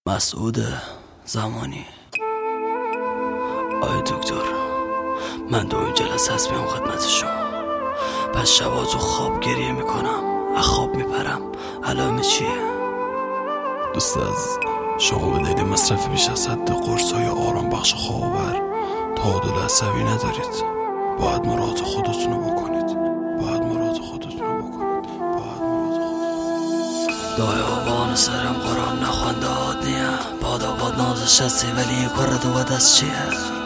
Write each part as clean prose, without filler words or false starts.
مسعود زمانی. آی دکتر، من دومین جلسه هست میام خدمت شما. پس شبا تو خواب گریه میکنم، از خواب میپرم. علائم چیه؟ دوست از شما به دلیل مصرف بیش از حد قرص‌های آرام بخش خواب‌آور تعادل عصبی ندارید. باید مراعات خودتون رو بکنید. دای آبان سرم قرآن نخوانده آد نیم. باد آباد نازش هستی ولی این کار دو دست چیه؟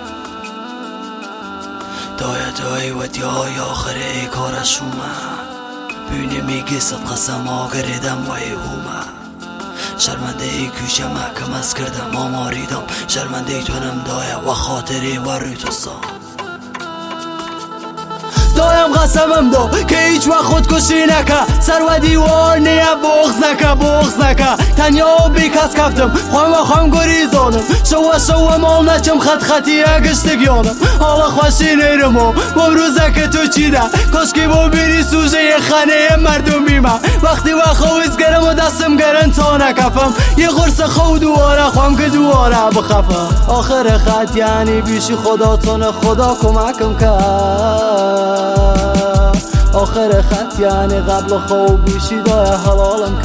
دای و دیای آخره ای کارش اومد. بینی میگی صد قسم آگریدم و ای اومد. شرمنده ای کوشه محکم از کردم آماریدم. شرمنده ای تونم دایه و خاطری و روی تو سام. دایم قسمم دو که هیچ وقت خودکشی نکه. سر و دیوار نیه بغز نکه. تنیا بی کس کفتم خوام گریزانم. شو مال نچم خطی اگشتگیانم. حالا خوشی نیرم و روزه که تو چیده. کاش که با بیری سوژه خانه مردم بیمه. وقتی و خویز گرم و دستم گرن تا نکفم. یه قرص خود دواره خوام که دواره بخفم. آخر خط یعنی بیشی خدا کمکم کرد. آخر خط یعنی قبل خواب بیشی دای حلالم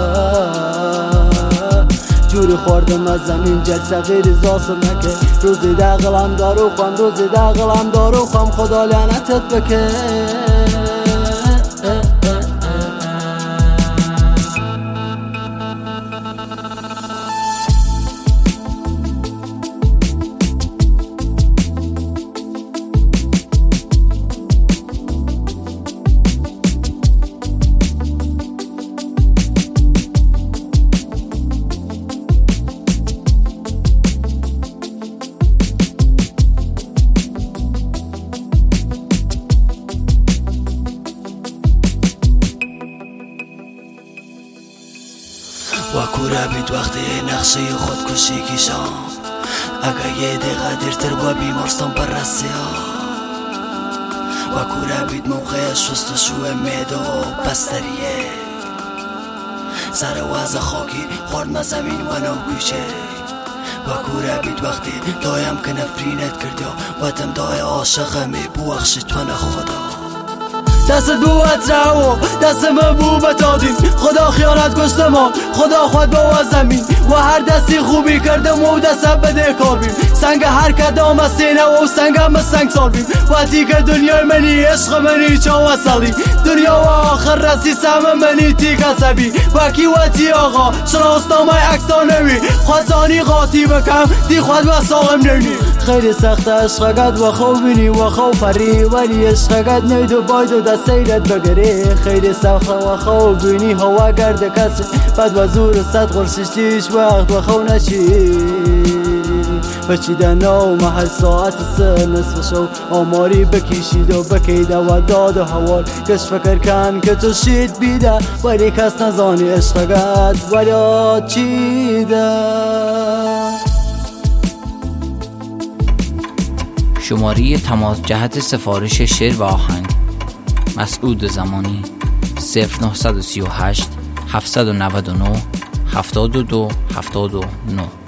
کرد. جوری خوردم از زمین جلسه غیر زاسم نکه. روزی دقلم دارو خوام خدا لعنتت بکه. و کوره بید وقتی نقشه خودکشی کشم. اگه یه دقیقه دیرتر با بیمارستان بررسی‌ها. و کوره بید موقع شستشو معده و بستریه. سر وز خاکی خورد زمین و نوگوشه. و کوره بید وقتی دایم که نفرینت کردی و تم دای عاشقمی بوخشی تو نه خدا. دست بوت رو دست من بو بتادیم. خدا خیانت کشته ما خدا خود با زمین. و هر دستی خوبی کردم و دست بده کار بیم. سنگ هر کدام سینه و سنگم سنگ سال بیم. و تیک دنیای منی عشق منی چاو سالی. دنیا و آخر رسی سم منی تیک عصبی. و کیواتی آقا شناسنامه اکسانوی. خواستانی قاطی بکم دی خود و ساقم نونی. خیلی سخت عشقگت و خوب بینی و خوب پری. ولی عشقگت نیدو باید دست سیرت بگری. خیلی سخت و خوب بینی هوا گرد کسی. بعد و زور صد قرششتیش وقت و خو نشی. بچیدن و محل ساعت سه نصف شو. آماری بکشید و بکیده و داد و حوال. کش فکر کن که تو شید بیده. ولی کس نزانی عشقگت ولی چیده. شماره تماس جهت سفارش شعر و آهنگ مسعود زمانی 0938 799 72 79